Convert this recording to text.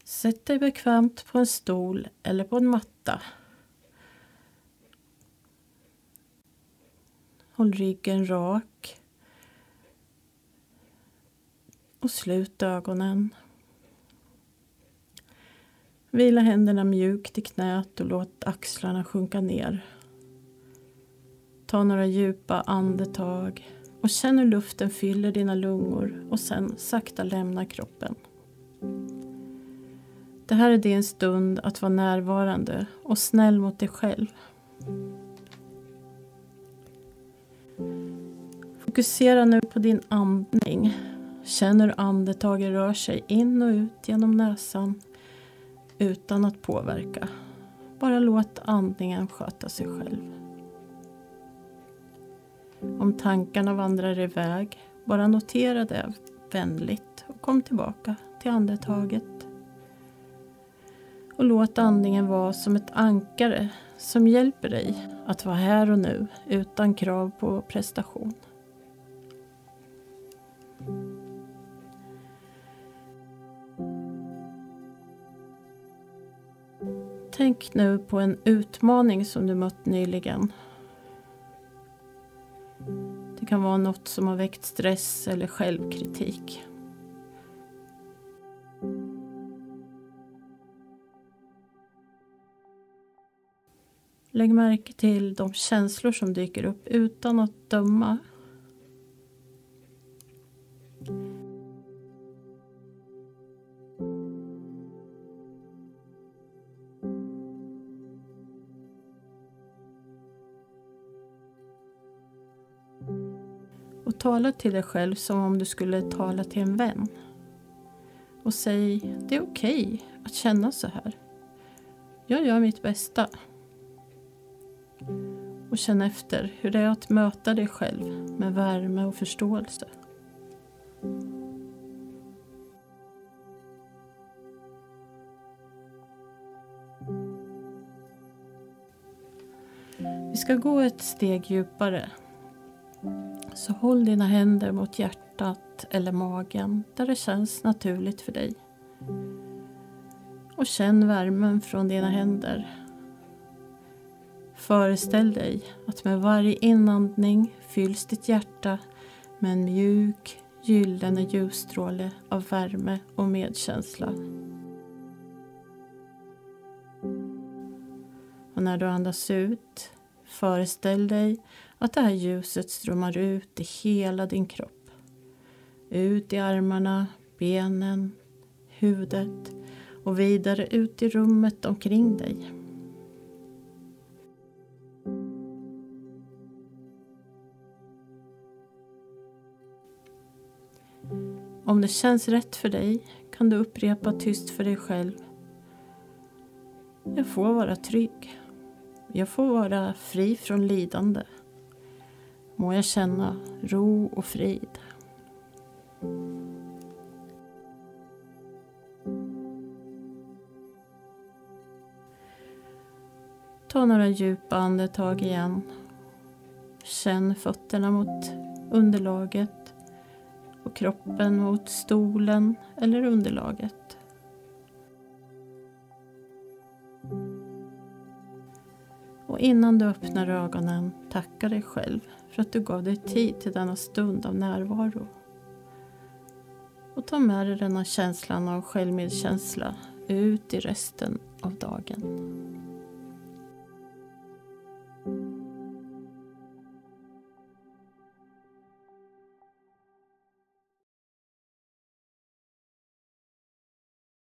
Sätt dig bekvämt på en stol eller på en matta. Håll ryggen rak. Och slut ögonen. Vila händerna mjukt i knät och låt axlarna sjunka ner. Ta några djupa andetag och känn hur luften fyller dina lungor och sen sakta lämna kroppen. Det här är din stund att vara närvarande och snäll mot dig själv. Fokusera nu på din andning. Känn hur andetaget rör sig in och ut genom näsan utan att påverka. Bara låt andningen sköta sig själv. Om tankarna vandrar iväg, bara notera det vänligt och kom tillbaka till andetaget. Och låt andningen vara som ett ankare som hjälper dig att vara här och nu utan krav på prestation. Tänk nu på en utmaning som du mött nyligen. Det kan vara något som har väckt stress eller självkritik. Lägg märke till de känslor som dyker upp utan att döma. Och tala till dig själv som om du skulle tala till en vän. Och säg, det är okej att känna så här. Jag gör mitt bästa. Och känn efter hur det är att möta dig själv med värme och förståelse. Vi ska gå ett steg djupare. Så håll dina händer mot hjärtat eller magen där det känns naturligt för dig. Och känn värmen från dina händer. Föreställ dig att med varje inandning fylls ditt hjärta med en mjuk, gyllene ljusstråle av värme och medkänsla. Och när du andas ut, föreställ dig att det här ljuset strömmar ut i hela din kropp. Ut i armarna, benen, huvudet och vidare ut i rummet omkring dig. Om det känns rätt för dig kan du upprepa tyst för dig själv. Jag får vara trygg. Jag får vara fri från lidande. Må jag känna ro och frid. Ta några djupa andetag igen. Känn fötterna mot underlaget och kroppen mot stolen eller underlaget. Och innan du öppnar ögonen, tacka dig själv för att du gav dig tid till denna stund av närvaro. Och ta med dig denna känslan av självmedkänsla ut i resten av dagen.